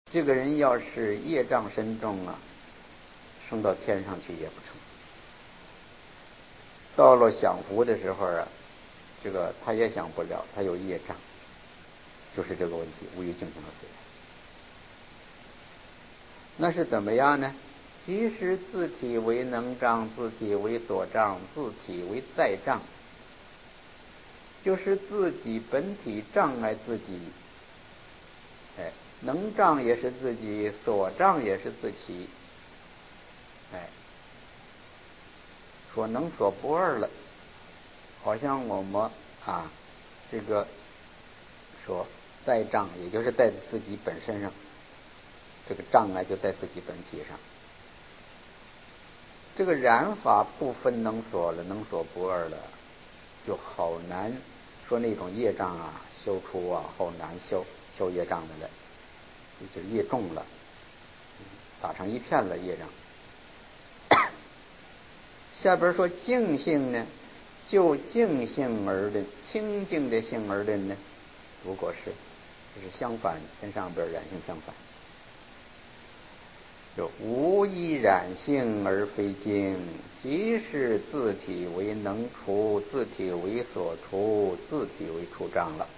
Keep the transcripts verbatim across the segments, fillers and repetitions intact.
这个人要是业障深重啊，升到天上去也不成。到了享福的时候啊，这个他也享不了，他有业障，就是这个问题，无欲境性的罪。那是怎么样呢？其实自体为能障，自体为所障，自体为再障，就是自己本体障碍自己。哎，能障也是自己，所障也是自己。哎，说能所不二了，好像我们啊，这个说在障，也就是在自己本身上，这个障碍就在自己本体上。这个染法不分能所了，能所不二了，就好难说那种业障啊修出啊，好难修修业障的了，也就是业重了，打成一片了业障。下边说净性呢，就净性而论，清净的性而论呢，如果是就是相反，跟上边染性相反，就无一染性而非净，即是自体为能除，自体为所除，自体为除障了。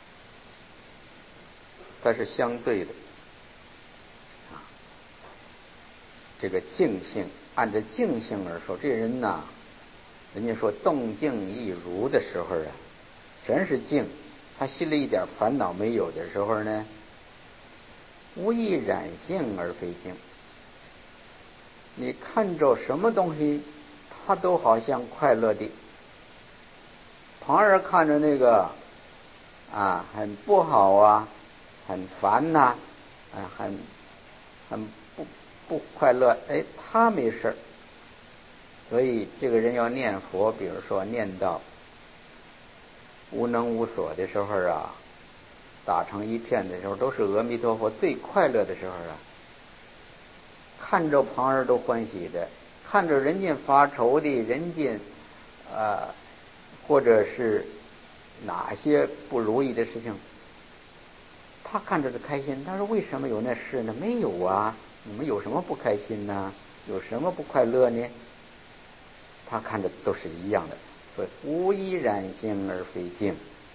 它是相对的啊。这个净性，按照净性而说，这人呐，人家说动静一如的时候啊，全是净，他心里一点烦恼没有的时候呢，无一染性而非净。你看着什么东西，他都好像快乐的。旁人看着那个啊，很不好啊，很烦呐、啊，啊，很很不不快乐，哎，他没事儿。所以这个人要念佛，比如说念到无能无所的时候啊，打成一片的时候，都是阿弥陀佛最快乐的时候啊。看着旁人都欢喜的，看着人家发愁的，人家啊、呃，或者是哪些不如意的事情，他看着是开心。他说为什么有那事呢？没有啊，你们有什么不开心呢？有什么不快乐呢？他看着都是一样的，所以无一染性而非净。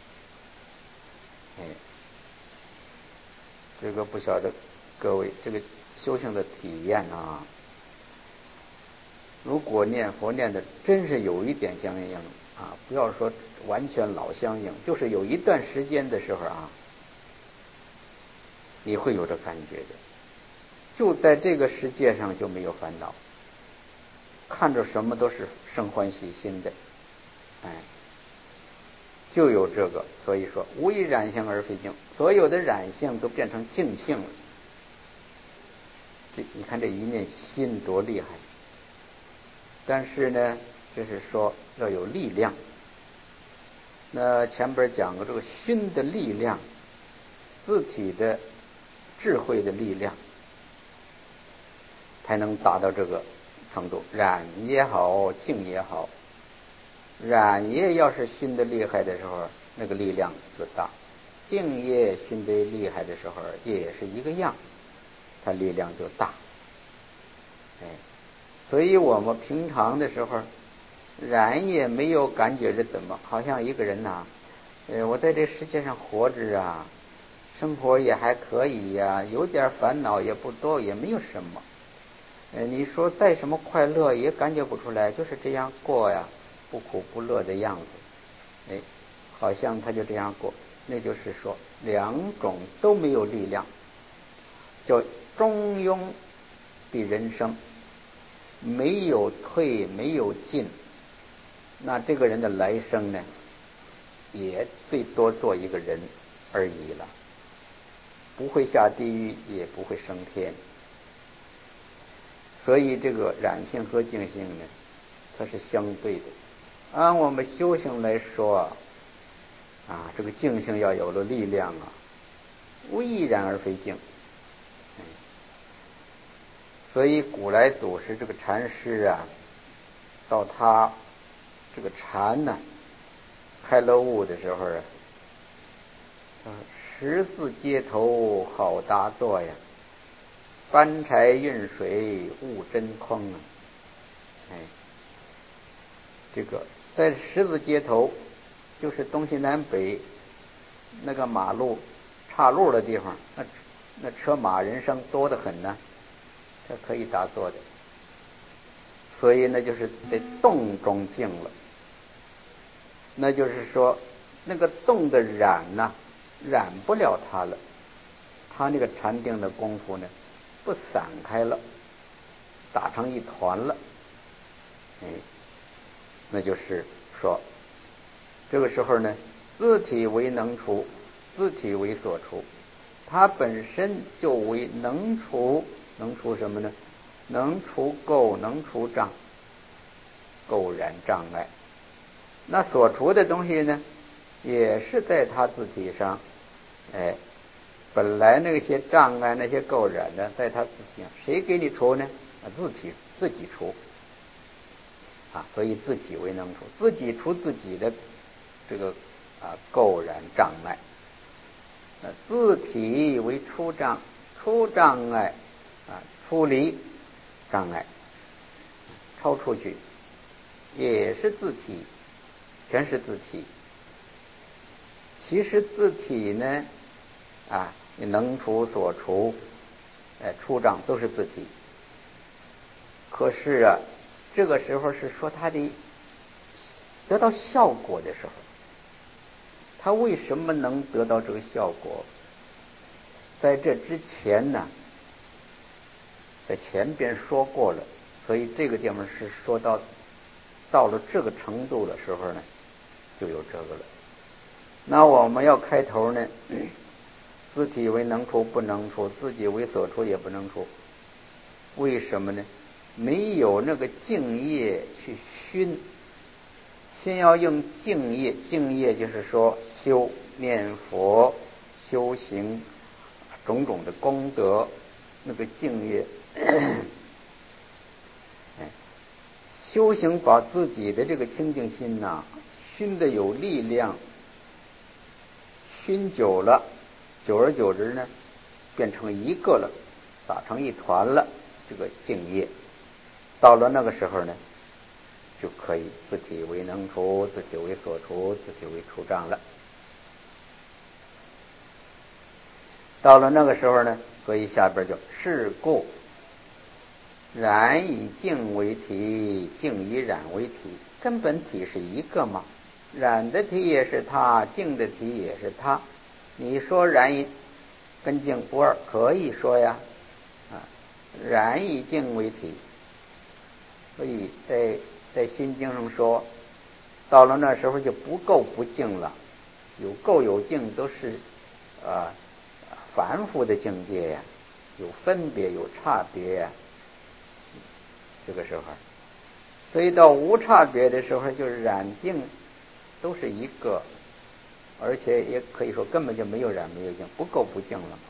哎，这个不晓得各位这个修行的体验啊，如果念佛念的真是有一点相应啊，不要说完全老相应，就是有一段时间的时候啊，你会有这感觉的。就在这个世界上就没有烦恼，看着什么都是生欢喜心的，哎，就有这个。所以说无一染性而非净，所有的染性都变成净性了。这你看这一念心多厉害。但是呢，就是说要有力量。那前边讲过这个心的力量，自体的智慧的力量，才能达到这个程度。染也好，净也好，染业要是熏得厉害的时候，那个力量就大；净业熏得厉害的时候，也是一个样，它力量就大。哎，所以我们平常的时候，染也没有感觉着怎么，好像一个人呐、啊，呃，我在这世界上活着啊，生活也还可以呀、啊，有点烦恼也不多，也没有什么。呃，你说再什么快乐也感觉不出来，就是这样过呀，不苦不乐的样子。哎，好像他就这样过，那就是说两种都没有力量，叫中庸的人生，没有退没有进。那这个人的来生呢，也最多做一个人而已了，不会下地狱，也不会升天。所以这个染性和净性呢，它是相对的。按我们修行来说啊，这个净性要有了力量啊，无一染而非净。所以古来祖师这个禅师啊，到他这个禅呢开了悟的时候啊，十字街头好打坐呀， 搬柴运水悟真空啊！哎，这个在十字街头，就是东西南北那个马路岔路的地方，那那车马人声多得很呢，这可以打坐的。所以那就是在动中静了。那就是说，那个动的染呢、啊，染不了它了。他那个禅定的功夫呢，不散开了，打成一团了。哎，那就是说，这个时候呢，自体为能除，自体为所除，它本身就为能除，能除什么呢？能除垢，能除障，垢染障碍。那所除的东西呢，也是在它自体上，哎，本来那些障碍、那些垢染呢，在它自体上，谁给你除呢？啊，自体自己除啊，所以自己为能除，自己除自己的这个啊垢染障碍。那自体为出障，出障碍啊，出离障碍，超出去，也是自体，全是自体。其实自体呢，啊，能除所除，哎，出障都是自体。可是啊，这个时候是说他的得到效果的时候，他为什么能得到这个效果？在这之前呢，在前边说过了，所以这个地方是说到到了这个程度的时候呢，就有这个了。那我们要开头呢，自体为能除不能除，自己为所除也不能除。为什么呢？没有那个净业去熏。先要用净业，净业就是说修念佛、修行种种的功德，那个净业，哎，修行把自己的这个清净心呐、啊，熏得有力量，熏久了，久而久之呢，变成一个了，打成一团了，这个净业，到了那个时候呢，就可以自体为能除，自体为所除，自体为除障了。到了那个时候呢，所以下边就是故染以净为体，净以染为体，根本体是一个嘛，染的体也是它，净的体也是它。你说染以跟净不二，可以说呀，啊，染以净为体。所以在在心经上说，到了那时候就不垢不净了，有垢有净都是啊凡夫的境界呀，有分别有差别呀。这个时候，所以到无差别的时候，就是染净都是一个，而且也可以说根本就没有染没有净，不垢不净了。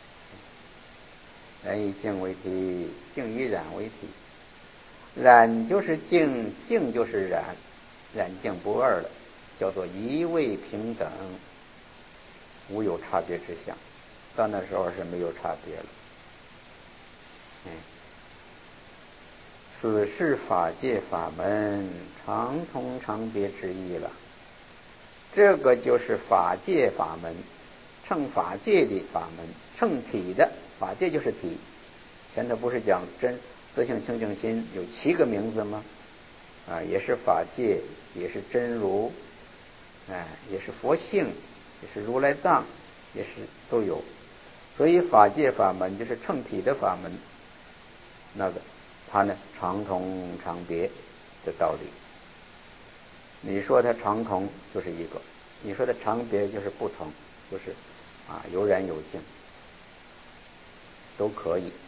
染以净为体，净以染为体。染就是净，净就是染，染净不二了，叫做一味平等，无有差别之相。到那时候是没有差别了。嗯，此是法界法门常同常别之意了。这个就是法界法门，称法界的法门，称体的法界就是体。前头不是讲真自性清净心有七个名字吗？啊，也是法界，也是真如，哎，也是佛性，也是如来藏，也是都有。所以法界法门就是称体的法门，那个它呢常同常别的道理。你说它常同就是一个，你说它常别就是不同，就是啊有染有净，都可以。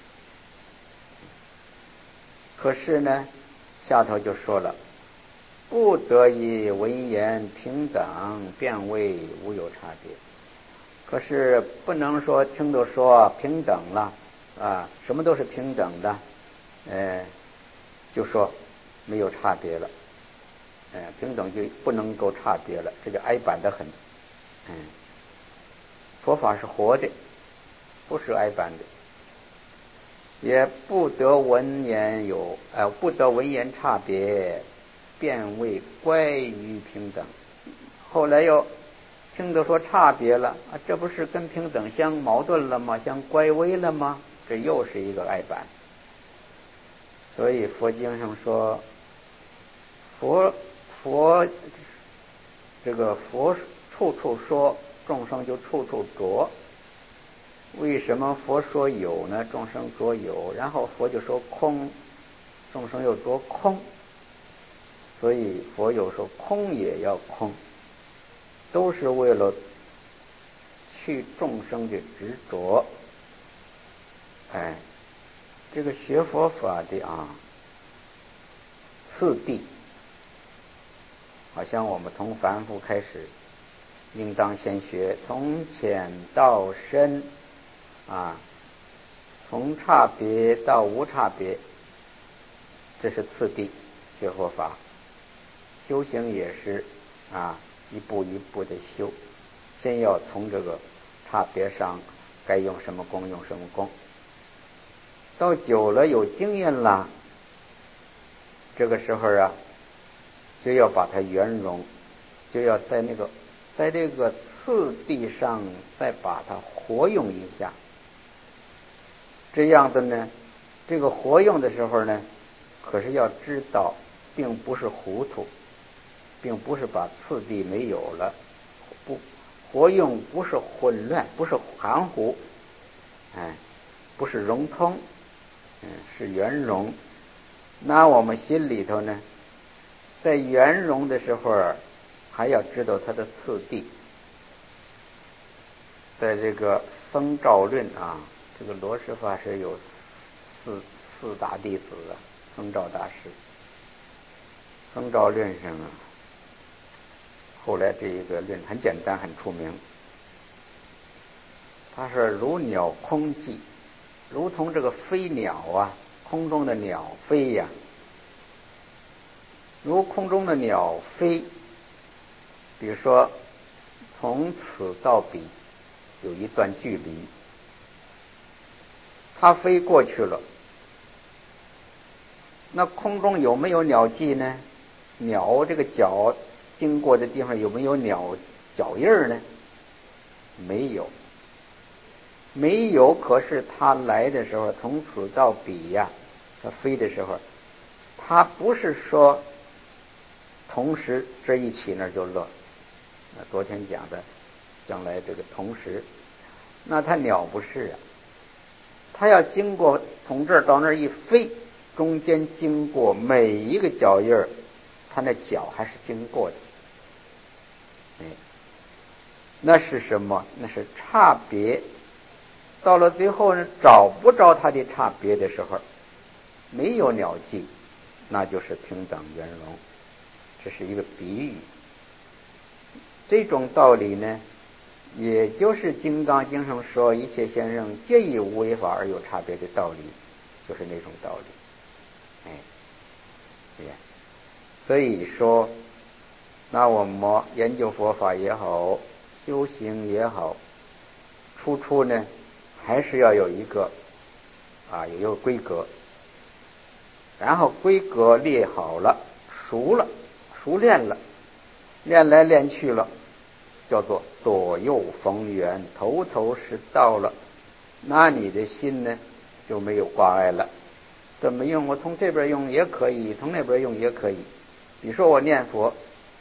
可是呢，下头就说了，不得以文言平等，便为无有差别。可是不能说听都说平等了啊，什么都是平等的，呃，就说没有差别了，呃，平等就不能够差别了，这就挨板得很。嗯，佛法是活的，不是挨板的。 也不得文言有，呃，不得文言差别，便为乖于平等。后来又听得说差别了啊，这不是跟平等相矛盾了吗？相乖微了吗？这又是一个爱板。所以佛经上说，佛佛这个佛处处说，众生就处处着。为什么佛说有呢？众生着有，然后佛就说空，众生又着空。所以佛有说空也要空，都是为了去众生的执着。哎，这个学佛法的啊，次第，好像我们从凡夫开始，应当先学从浅到深啊，从差别到无差别，这是次第学佛法。修行也是啊，一步一步的修，先要从这个差别上该用什么功用什么功，到久了有经验了，这个时候啊，就要把它圆融，就要在那个在这个次第上再把它活用一下。这样的呢，这个活用的时候呢，可是要知道并不是糊涂，并不是把次第没有了，不活用不是混乱，不是含糊，哎，不是融通，嗯，是圆融。那我们心里头呢，在圆融的时候还要知道它的次第。在这个僧肇论啊，这个罗什法师有四四大弟子啊，僧肇大师。僧肇论上啊，后来这一个论很简单很出名。他说如鸟空寂，如同这个飞鸟啊，空中的鸟飞呀、啊，如空中的鸟飞，比如说从此到彼有一段距离，它飞过去了，那空中有没有鸟迹呢？鸟这个脚经过的地方有没有鸟脚印呢？没有，没有。可是它来的时候，从此到彼呀、啊，它飞的时候，它不是说同时这一起那就乐。那昨天讲的将来这个同时，那它鸟不是啊，它要经过从这儿到那儿一飞，中间经过每一个脚印儿，它那脚还是经过的。哎，那是什么？那是差别。到了最后呢，找不着它的差别的时候，没有鸟迹，那就是平等圆融。这是一个比喻。这种道理呢，也就是《金刚经》上说一切现象皆以无为法而有差别的道理，就是那种道理。哎，对呀。所以说，那我们研究佛法也好，修行也好，初初呢还是要有一个啊有一个规格，然后规格列好了，熟了，熟练了，练来练去了，叫做左右逢源，头头是道了。那你的心呢就没有挂碍了。怎么用？我从这边用也可以，从那边用也可以。比如说我念佛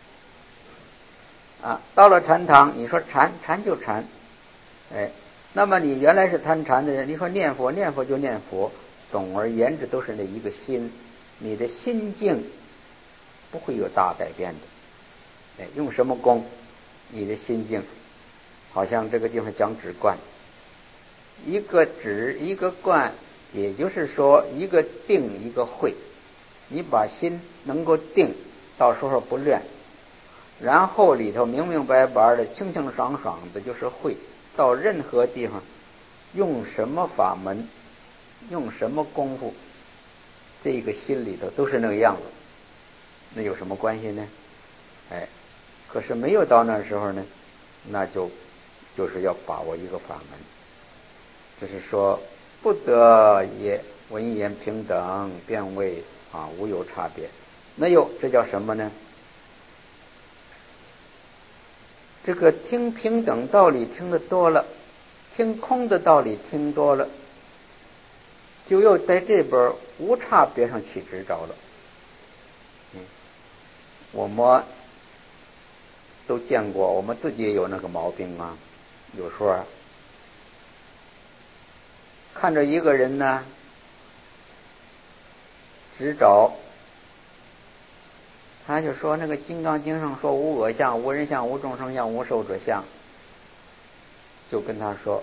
啊，到了禅堂，你说禅禅就禅，哎，那么你原来是贪禅的人，你说念佛念佛就念佛，总而言之都是那一个心，你的心境不会有大改变的。哎，用什么功，你的心境，好像这个地方讲止观，一个止一个观，也就是说一个定一个慧，你把心能够定，到时候不乱，然后里头明明白白的清清爽爽的就是慧。到任何地方用什么法门，用什么功夫，这个心里头都是那个样子，那有什么关系呢？哎，可是没有到那时候呢，那就就是要把握一个法门，就是说不不得也文言平等，便为啊无有差别。那有这叫什么呢？这个听平等道理听得多了，听空的道理听多了，就又在这边无差别上起执着了。嗯，我们都见过，我们自己也有那个毛病啊。有时候啊，看着一个人呢，执着，他就说那个《金刚经》上说无我相、无人相、无众生相、无寿者相，就跟他说，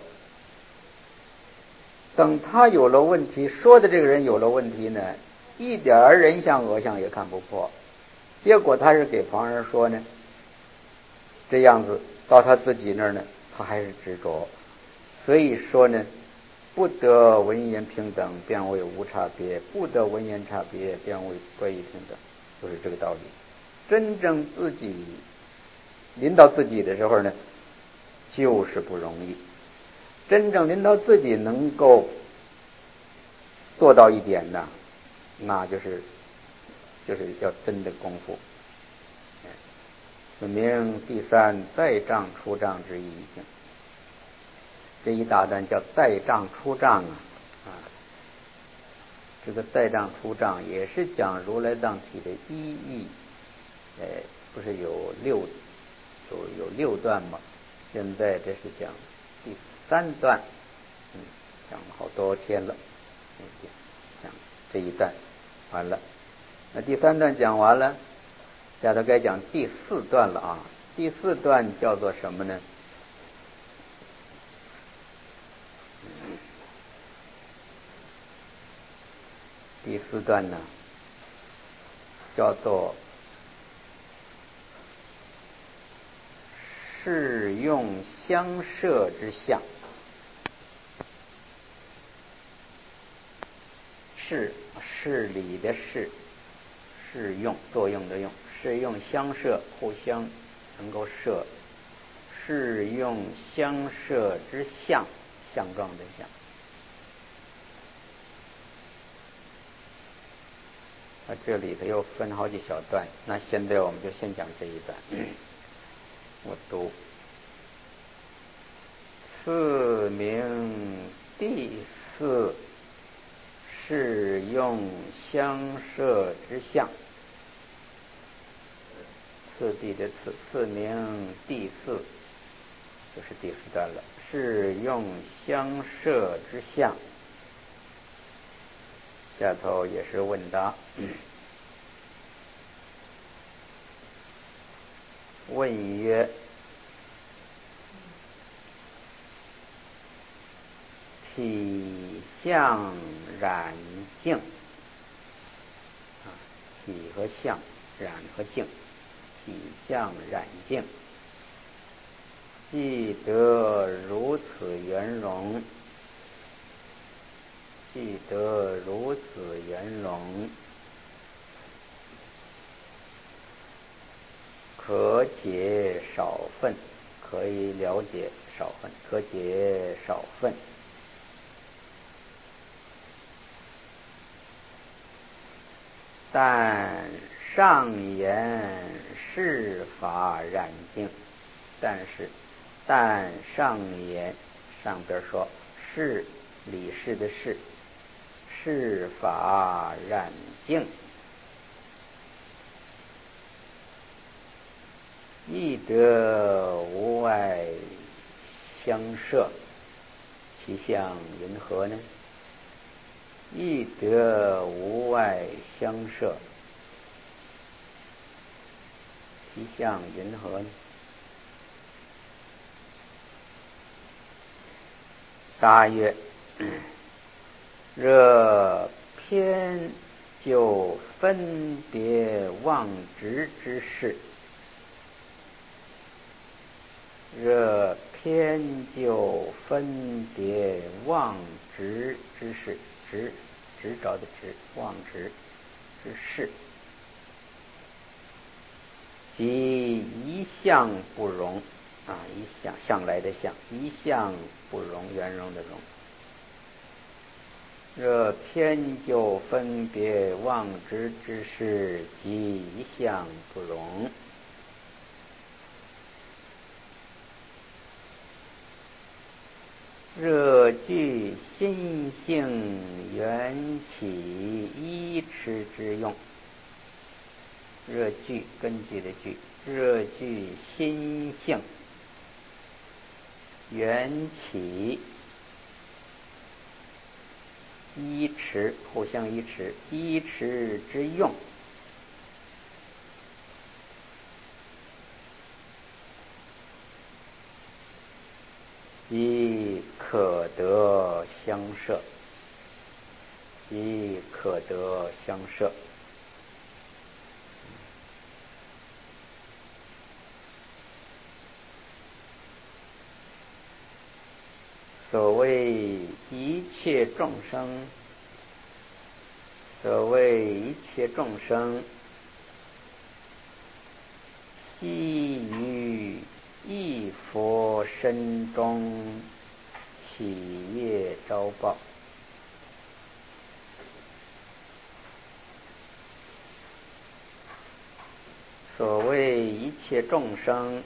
等他有了问题，说的这个人有了问题呢，一点人相我相也看不破，结果他是给旁人说呢，这样子到他自己那儿呢，他还是执着。所以说呢，不得文言平等，便为无差别；不得文言差别，便为各异平等，就是这个道理。真正自己临到自己的时候呢，就是不容易。真正临到自己能够做到一点呢，那就是就是要真的功夫。此名第三在障出障之意境。这一大段叫在障出障啊，啊，这个在障出障也是讲如来藏体的一义，呃，不是有六有有六段吗？现在这是讲第三段，嗯，讲了好多天了，嗯，讲这一段完了，那第三段讲完了，下头该讲第四段了啊。第四段叫做什么呢？第四段呢，叫做适用相摄之相。适事理的适，适用作用的用，适用相摄，互相能够摄，适用相摄之相，相状的相。那这里头又分好几小段，那现在我们就先讲这一段。我读：次名第四，适用相摄之相。次第的次，次名第四，就是第四段了。适用相摄之相。下头也是问答。问曰：体相染净，啊，体和相，染和净，体相染净，既得如此圆融，既得如此圆融，可解少分，可以了解少分，可解少分。但上言是法染净，但是但上言上边说是理事的是是法染净，亦得无外相摄，其相云何呢？亦得无外相摄，其相云何呢？答曰：若偏就分别妄执之事，若偏就分别妄执之事，执执着的执，妄执之事，即一向不容啊，一向向来的向，一向不容，圆融的容。 若偏就分别妄执之事，即一向不容。若具心性缘起依持之用，若具根据的具，若具心性缘起依持，互相依持，依持之用，即可得相摄，即可得相摄。所谓一切众生，所谓一切众生，悉于一佛身中起业招报。所谓一切众生，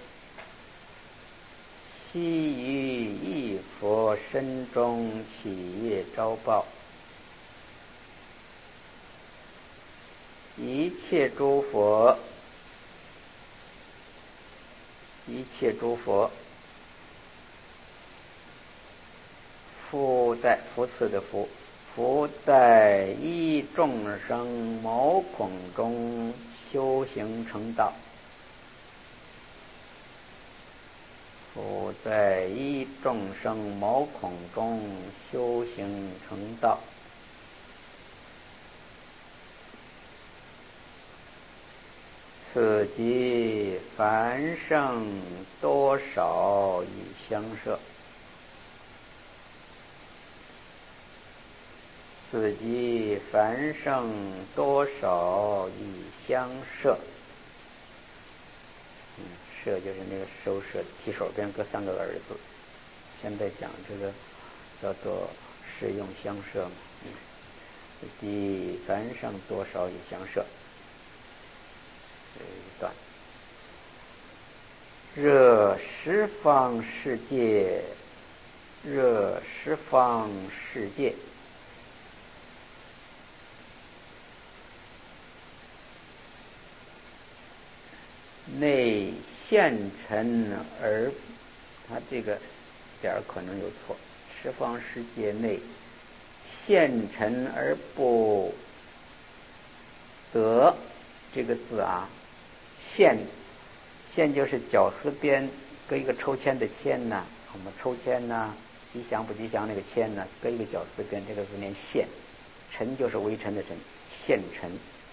悉于一佛身中起业招报。一切诸佛，一切诸佛，复在福赐的福，复在一众生毛孔中修行成道，复在一众生毛孔中修行成道。此即凡圣多少以相摄，此即凡圣多少以相摄。嗯，摄就是那个收摄，提手边搁三个儿字。现在讲这个叫做适用相摄嘛。嗯，此即凡圣多少以相摄。这一段，热十方世界，热十方世界，内现尘而，他这个点儿可能有错，十方世界内现尘而不得，这个字啊，现现就是绞丝边搁一个抽签的签呐，我们抽签呐，吉祥不吉祥那个签呐，搁一个绞丝边，这个字念现，尘就是微尘的尘，现尘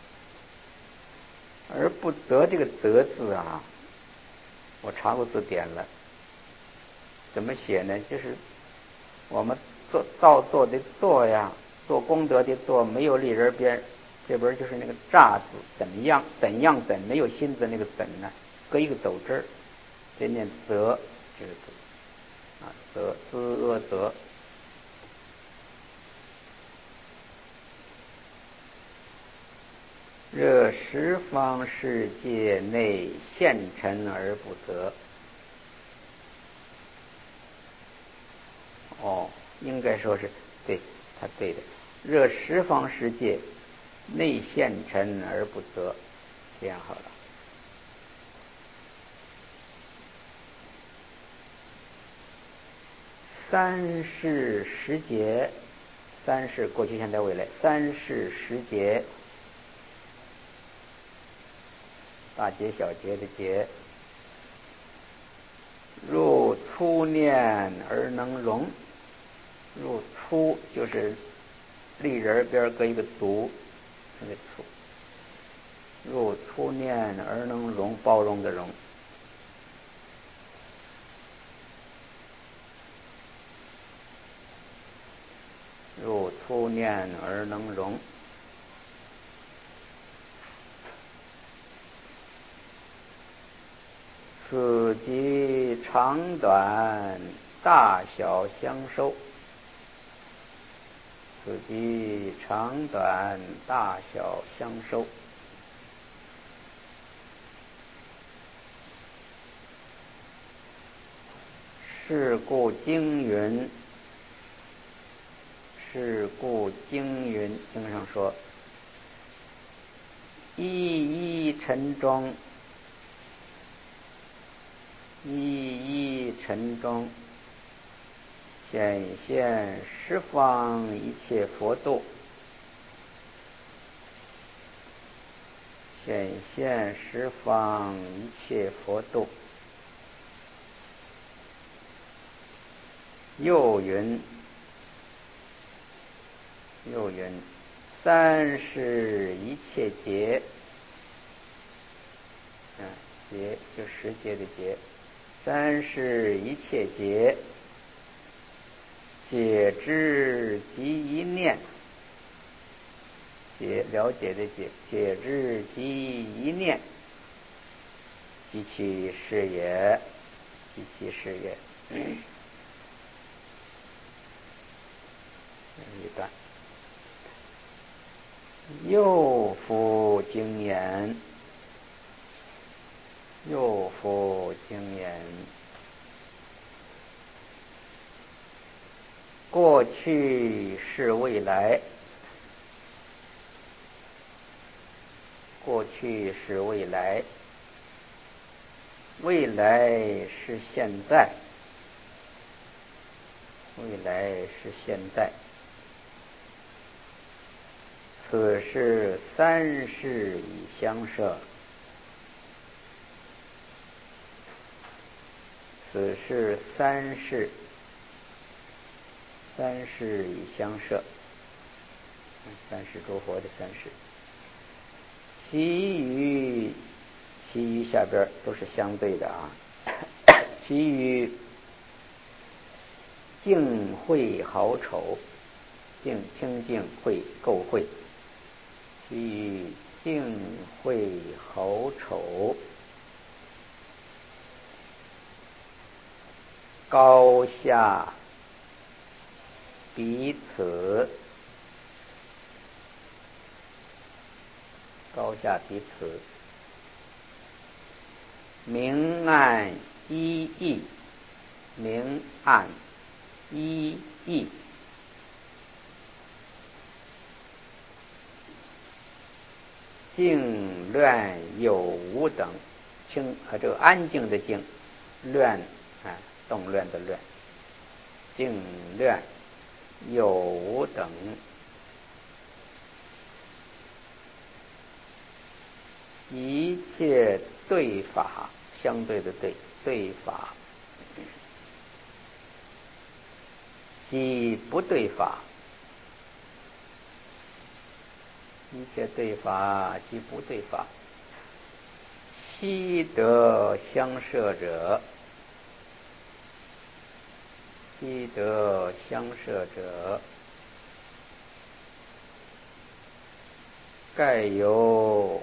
而不得，这个得字啊，我查过字典了，怎么写呢？就是我们做造作的做呀，做功德的做，没有立人边，这边就是那个乍字，怎样怎样怎，没有心字那个怎呢，搁一个走之儿，这念则这个字啊，则滋阿则。热十方世界内现尘而不得。哦，应该说是对，他对的。热十方世界内现尘而不得，这样好了。三世时节，三世过去现在未来，三世时节，大节小节的节，入粗念而能容，入粗就是立人边搁一个足，那个粗，入粗念而能容，包容的容。入粗念而能容，此即长短大小相收。 此即长短大小相收。是故经云，是故经云，经上说，一一尘中，一一尘中，显现十方一切佛度，显现十方一切佛度。又云，又云，三世一切劫，嗯，劫就十劫的劫，三世一切劫，解之即一念，解了解的解，解之即一念，即其是也，即其是也。嗯一段，又复经言，又复经言，过去是未来，过去是未来，未来是现在，未来是现在。此是三世已相摄，此是三世，三世已相摄，三世诸佛的三世。其余，其余下边都是相对的啊。其余净慧好丑，净清净慧垢慧。其余净慧好丑，高下彼此，高下彼此，明暗一异，明暗一异。静乱有无等，清啊，这个安静的静，乱啊，动乱的乱，静乱有无等，一切对法，相对的对，对法，即不对法。一切对法即不对法，悉得相摄者，悉得相摄者，盖有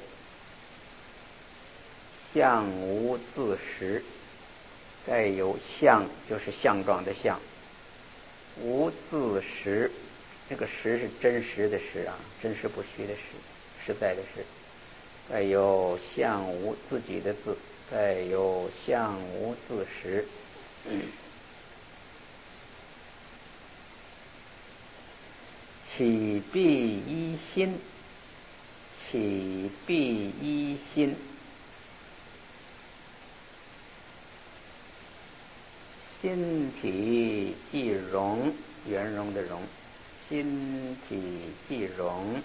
相无自实，盖有相就是相状的相，无自实。这个实是真实的实啊，真实不虚的实，实在的实。盖有相无自己的自，盖有相无自实。嗯、起必一心，起必一心。心体即容，圆融的容。心体即容，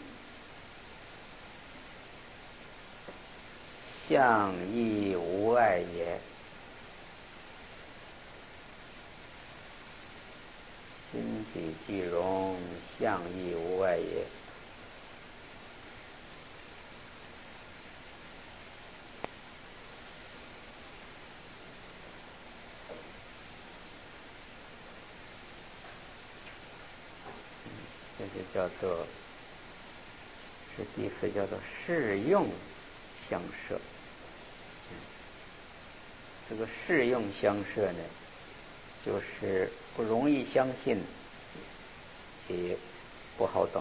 相亦无碍也。心体即容，相亦无碍也。这就叫做，是第四叫做适用相摄。这个适用相摄呢，就是不容易相信，也不好懂。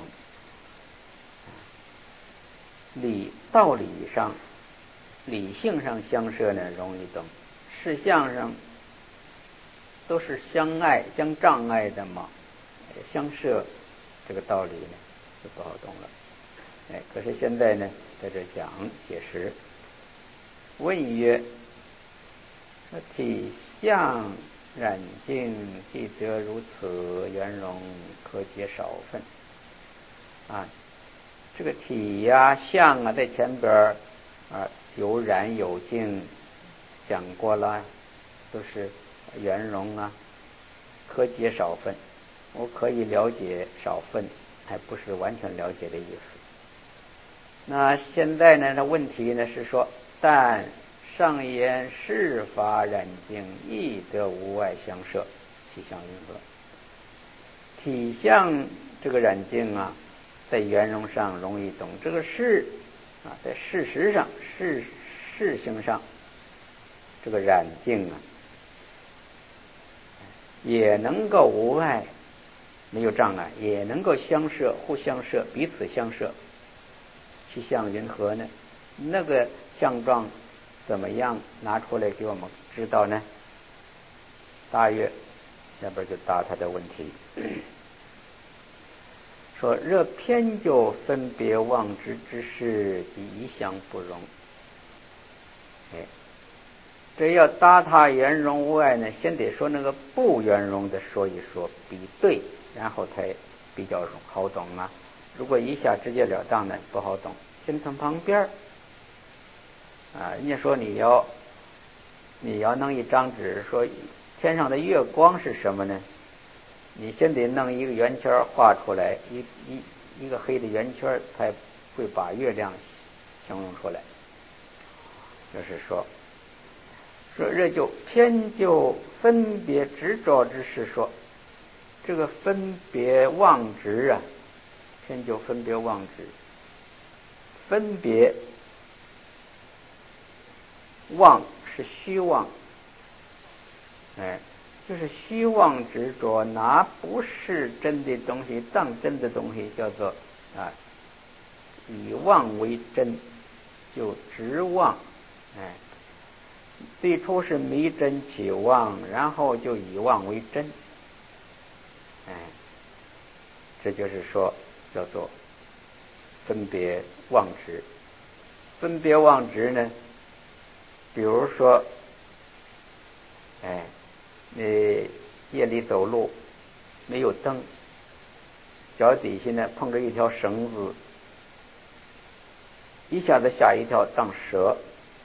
理道理上、理性上相摄呢容易懂，事相上都是相爱、相障碍的嘛，相摄这个道理呢就不好懂了。哎，可是现在呢，在这讲解释，问曰：体相染净，既得如此，圆融可解少分。啊，这个体呀、啊、相啊，在前边啊有染有净讲过了，都是圆融啊，可解少分。我可以了解少分，还不是完全了解的意思。那现在呢，那问题呢是说，但上言事法染净，亦得无外相摄，其相云何？体相这个染净啊，在圆融上容易懂，这个事啊，在事实上、事事性上，这个染净啊，也能够无碍，没有障碍，也能够相摄，互相摄，彼此相摄。其相云何呢？那个相状怎么样？拿出来给我们知道呢？大约下边就答他的问题。说若偏就分别妄执之事，一相不容。哎，这要答他圆融无碍呢，先得说那个不圆融的说一说，比对，然后才比较好懂啊。如果一下直截了当的不好懂，先从旁边啊，人家说你要你要弄一张纸，说天上的月光是什么呢？你先得弄一个圆圈画出来，一一一个黑的圆圈，才会把月亮形容出来。就是说，说这就偏就分别执着之事说，这个分别妄执啊，偏就分别妄执，分别妄是虚妄，哎。就是虚妄执着，拿不是真的东西当真的东西，叫做啊，以妄为真，就执妄，哎，最初是迷真起妄，然后就以妄为真，哎，这就是说叫做分别妄执。分别妄执呢，比如说，哎。你夜里走路没有灯，脚底下呢碰着一条绳子，一下子吓一跳当蛇。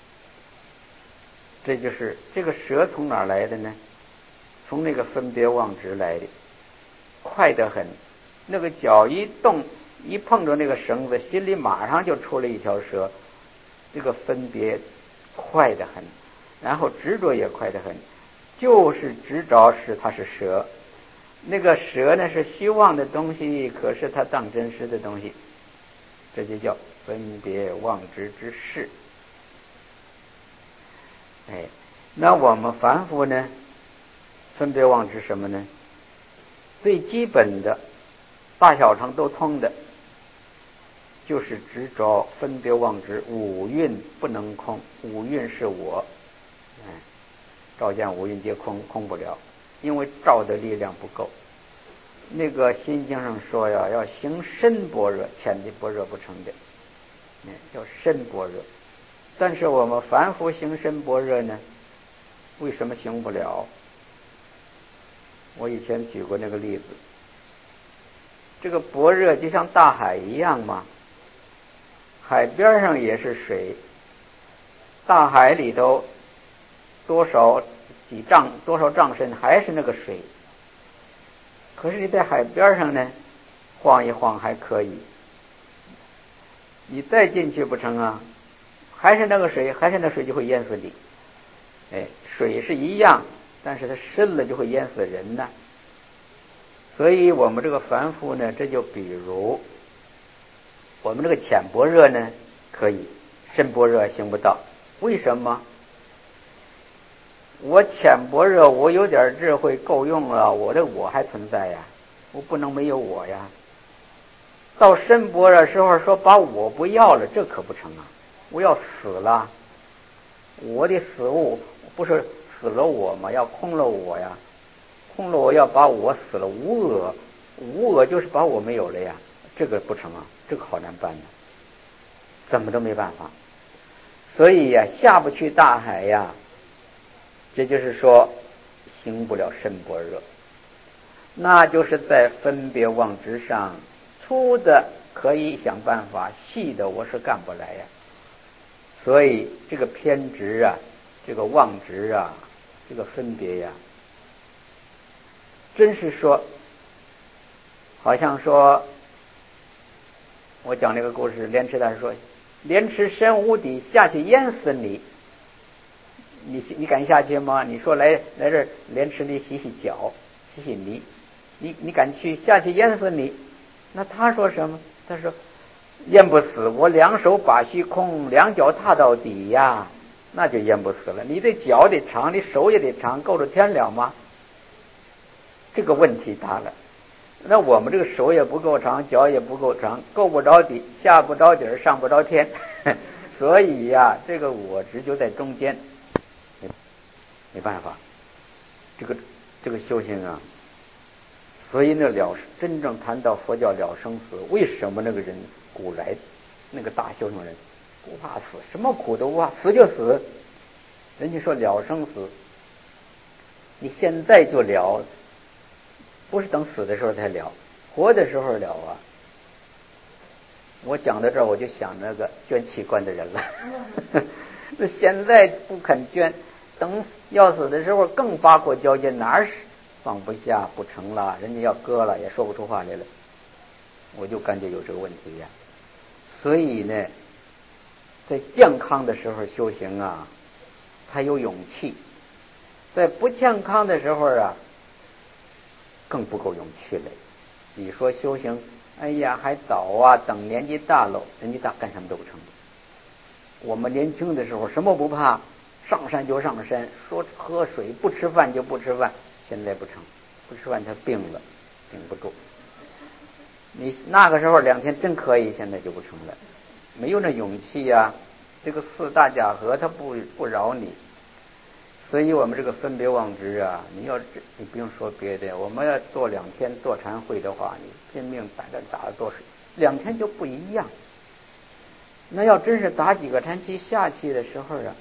这就是这个蛇从哪儿来的呢？从那个分别妄执来的，快得很。那个脚一动一碰着那个绳子，心里马上就出了一条蛇，这个分别快得很，然后执着也快得很。就是执着是它是蛇，那个蛇呢是虚妄的东西，可是它当真实的东西，这就叫分别妄执之事。哎，那我们凡夫呢，分别妄执什么呢？最基本的，大小乘都通的，就是执着分别妄执五蕴不能空，五蕴是我，哎。照见五蕴皆空，空不了，因为照的力量不够。那个心经上说呀，要行深般若，浅的般若不成的，嗯，叫深般若。但是我们凡夫行深般若呢，为什么行不了？我以前举过那个例子，这个般若就像大海一样嘛，海边上也是水，大海里头多少几丈多少丈深还是那个水，可是你在海边上呢，晃一晃还可以，你再进去不成啊，还是那个水，还是那水就会淹死你。哎，水是一样，但是它深了就会淹死人呢。所以我们这个凡夫呢，这就比如我们这个浅般若呢可以，深般若行不到。为什么？我浅般若，我有点智慧够用了，我的我还存在呀，我不能没有我呀。 到身般若时候说把我不要了，这可不成啊！我要死了，我的死物不是死了我吗？要空了我呀，空了我要把我死了，无我，无我就是把我没有了呀，这个不成啊，这个好难办呢，怎么都没办法。所以呀，下不去大海呀，这就是说行不了身般若，那就是在分别妄执上，粗的可以想办法，细的我是干不来呀。所以这个偏执啊，这个妄执啊，这个分别呀，真是说，好像说，我讲这个故事，莲池大师说，莲池深无底，下去淹死你。你你敢下去吗？你说来来这莲池里洗洗脚，洗洗泥，你你敢去下去淹死你？那他说什么？他说淹不死，我两手把虚空，两脚踏到底呀，那就淹不死了。你这脚得长，你手也得长，够着天了吗？这个问题大了。那我们这个手也不够长，脚也不够长，够不着底，下不着底儿，上不着天。所以呀，这个我执就在中间，没没办法。这个这个修行啊，所以呢，了真正谈到佛教了生死，为什么那个人古来那个大修行人不怕死，什么苦都不怕，死就死。人家说了生死，你现在就了，不是等死的时候才了，活的时候了啊。我讲到这儿，我就想那个捐器官的人了。那现在不肯捐，等要死的时候更发过交接，哪是放不下不成了，人家要割了也说不出话来了。我就感觉有这个问题呀。所以呢，在健康的时候修行啊，他有勇气；在不健康的时候啊，更不够勇气了。你说修行，哎呀，还早啊，等年纪大了，年纪大干什么都不成。我们年轻的时候什么不怕，上山就上山，说喝水不吃饭就不吃饭。现在不成，不吃饭他病了，顶不住。你那个时候两天真可以，现在就不成了，没有那勇气呀、啊。这个四大假合他不不饶你，所以我们这个分别妄执啊，你要你不用说别的，我们要做两天坐禅会的话，你拼命打着打着做，两天就不一样。那要真是打几个禅期下去的时候啊，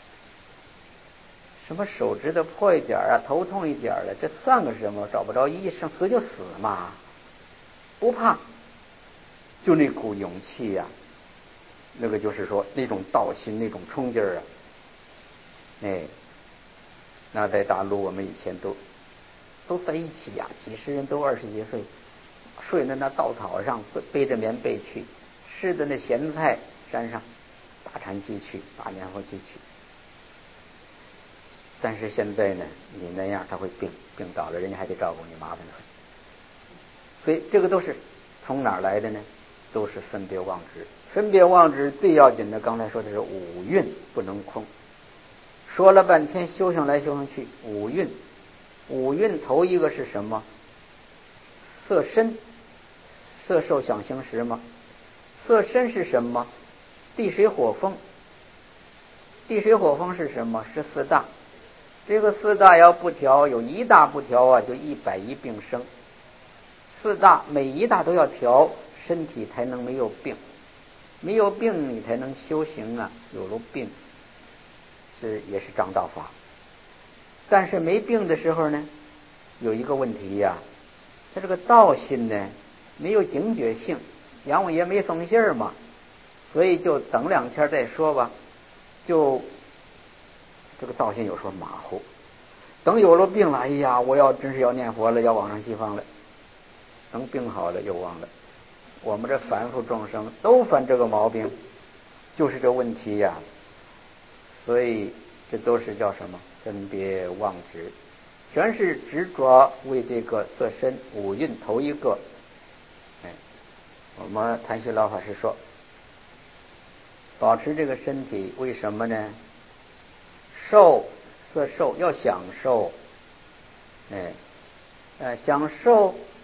什么手指头破一点啊，头痛一点了，这算个什么？找不着医生，死就死嘛，不怕，就那股勇气呀、啊，那个就是说那种道心，那种冲劲儿啊，哎，那在大陆我们以前都都在一起呀、啊，几十人都二十几岁，睡在那稻草上，背着棉被去，吃的那咸菜，山上打禅期去，打年佛期去。但是现在呢，你那样他会病，病倒了，人家还得照顾你，麻烦得很。所以这个都是从哪儿来的呢？都是分别妄执。分别妄执最要紧的，刚才说的是五蕴不能空。说了半天修行来修行去，五蕴，五蕴头一个是什么？色身，色受想行识吗？色身是什么？地水火风。地水火风是什么？是四大。这个四大要不调，有一大不调啊，就一百一病生。四大每一大都要调，身体才能没有病，没有病你才能修行啊。有了病，这也是张道法。但是没病的时候呢，有一个问题呀、啊，他这个道心呢没有警觉性，阎王爷没封信儿嘛，所以就等两天再说吧。就这个道心有时候马虎，等有了病了，哎呀，我要真是要念佛了，要往上西方了，等病好了又忘了。我们这凡夫众生都犯这个毛病，就是这问题呀、啊。所以这都是叫什么？分别妄执，全是执着为这个色身五蕴头一个。哎，我们谭旭老法师说，保持这个身体，为什么呢？受色受要享受，哎，呃，享受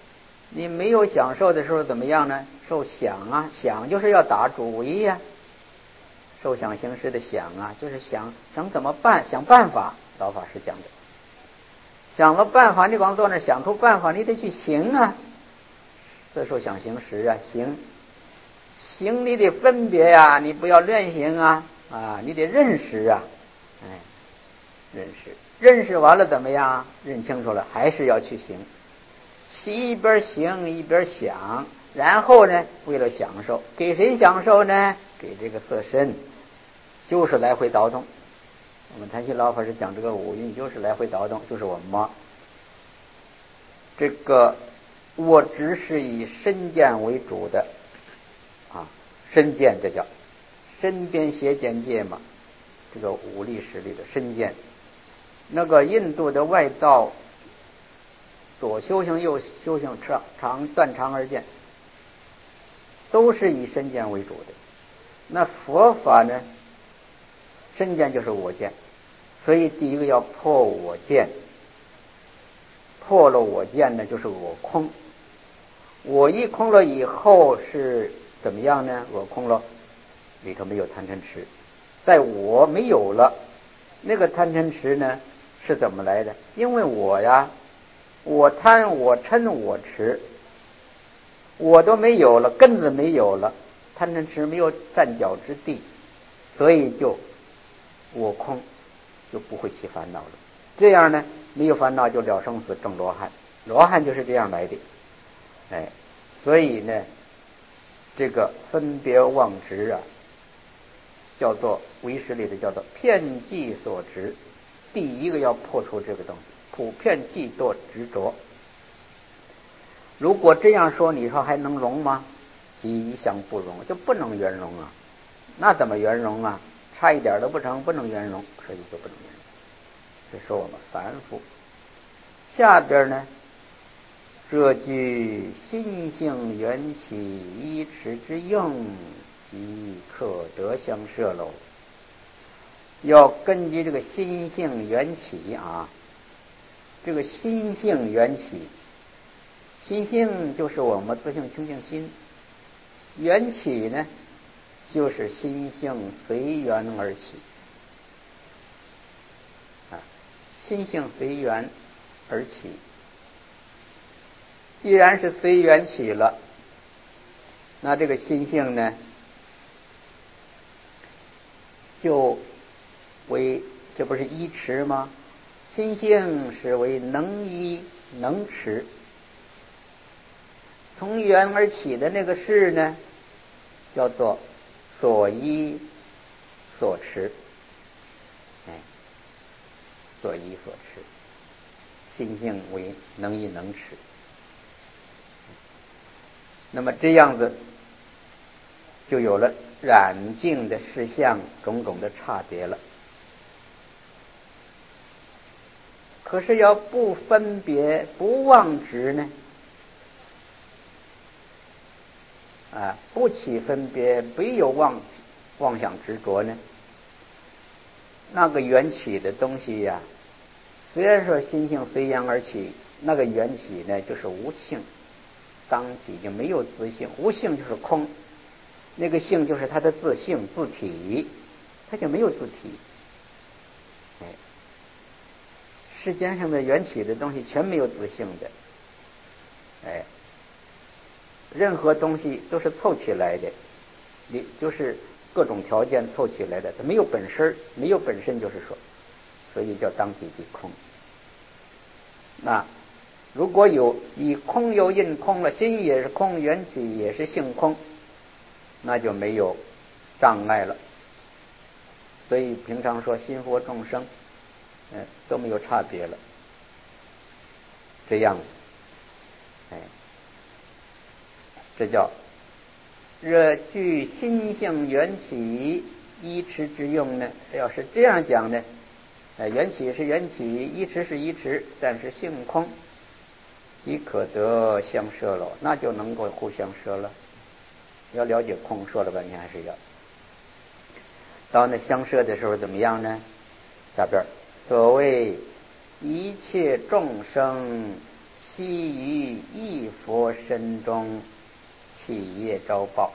你没有享受的时候怎么样呢？受想啊，想就是要打主意呀、啊。受想行识的想啊，就是想想怎么办，想办法。老法师讲的，想了办法，你光坐那想出办法，你得去行啊。这受想行识啊，行行你得分别呀、啊，你不要乱行啊啊，你得认识啊，哎，认识认识完了怎么样？认清楚了，还是要去行。一边行一边想，然后呢，为了享受，给谁享受呢？给这个色身，就是来回倒动。我们谭鑫老法师讲这个五蕴就是来回倒动，就是我们这个我只是以身见为主的啊，身见这叫身边邪见界嘛，这个五力十力的身见。那个印度的外道左修行右修行，长长断长而见，都是以身见为主的。那佛法呢，身见就是我见，所以第一个要破我见，破了我见呢就是我空。我一空了以后是怎么样呢？我空了，里头没有贪嗔痴，在我没有了，那个贪嗔痴呢是怎么来的？因为我呀，我贪我嗔我痴，我都没有了，根子没有了，贪嗔痴没有站脚之地，所以就我空，就不会起烦恼了。这样呢，没有烦恼就了生死证罗汉，罗汉就是这样来的。哎，所以呢，这个分别妄执啊，叫做唯识里的叫做遍计所执。第一个要破除这个东西，普遍嫉妒执着。如果这样说，你说还能容吗？吉祥不容，就不能圆融啊。那怎么圆融啊？差一点都不成，不能圆融，所以就不能圆融。这说我们凡夫。下边呢，这句心性缘起依持之用，即可得相摄喽。要根据这个心性缘起啊，这个心性缘起，心性就是我们自性清净心，缘起呢就是心性随缘而起啊，心性随缘而起。既然是随缘起了，那这个心性呢，就为这不是依持吗？心性是为能依能持，从缘而起的那个事呢，叫做所依所持。哎，所依所持，心性为能依能持。那么这样子就有了染净的事项种种的差别了。可是要不分别不妄执呢，啊，不起分别，没有妄妄想执着呢，那个缘起的东西呀、啊，虽然说心性随缘而起，那个缘起呢就是无性，当体就没有自性，无性就是空，那个性就是它的自性自体，它就没有自体。哎，世间上的缘起的东西全没有自性的，哎，任何东西都是凑起来的，你就是各种条件凑起来的，它没有本身，没有本身就是说，所以叫当体即空。那如果有以空有印空了，心也是空，缘起也是性空，那就没有障碍了。所以平常说心佛众生，嗯、呃，都没有差别了。这样，哎，这叫热具心性缘起依持之用呢。要是这样讲呢，呃，缘起是缘起，依持是依持，但是性空，即可得相摄了，那就能够互相摄了。要了解空，说了半天还是要到那相摄的时候怎么样呢？下边所谓一切众生其于一佛身中，起业招报。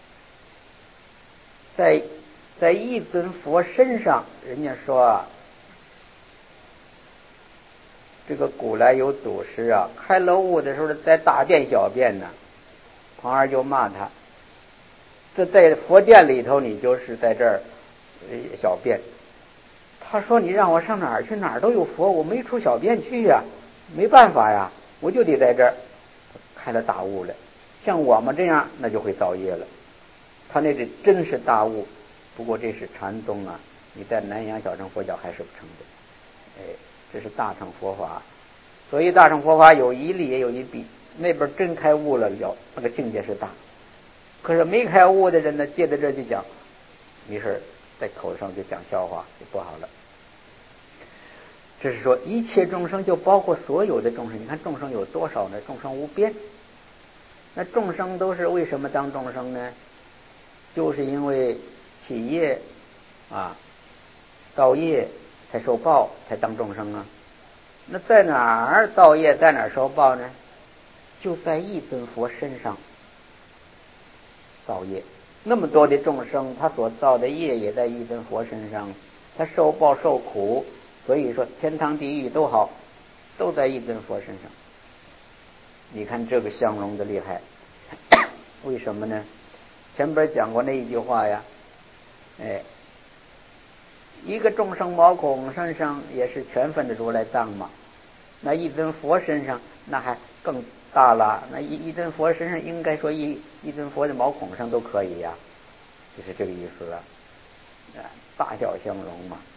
在在一尊佛身上，人家说这个古来有祖师啊，开了悟的时候在大殿小便呢，旁儿就骂他，这在佛殿里头你就是在这儿小便。他说你让我上哪儿去，哪儿都有佛，我没处小便去呀、啊，没办法呀，我就得在这儿。开了大悟了。像我们这样那就会造业了。他那个真是大悟，不过这是禅宗啊，你在南洋小乘佛教还是不成的。哎，这是大乘佛法，所以大乘佛法有一利也有一弊。那边真开悟了，了那个境界是大，可是没开悟的人呢，借着这就讲，没事在口上就讲笑话就不好了。这是说一切众生，就包括所有的众生。你看众生有多少呢？众生无边。那众生都是为什么当众生呢？就是因为起业啊，造业才受报，才当众生啊。那在哪儿造业，在哪儿受报呢？就在一尊佛身上造业。那么多的众生，他所造的业也在一尊佛身上，他受报受苦。所以说天堂地狱都好，都在一尊佛身上。你看这个相融的厉害。为什么呢？前边讲过那一句话呀，哎，一个众生毛孔身上也是全分的如来藏嘛，那一尊佛身上那还更大了。那一一尊佛身上应该说一一尊佛的毛孔上都可以呀，就是这个意思了。大小相融嘛。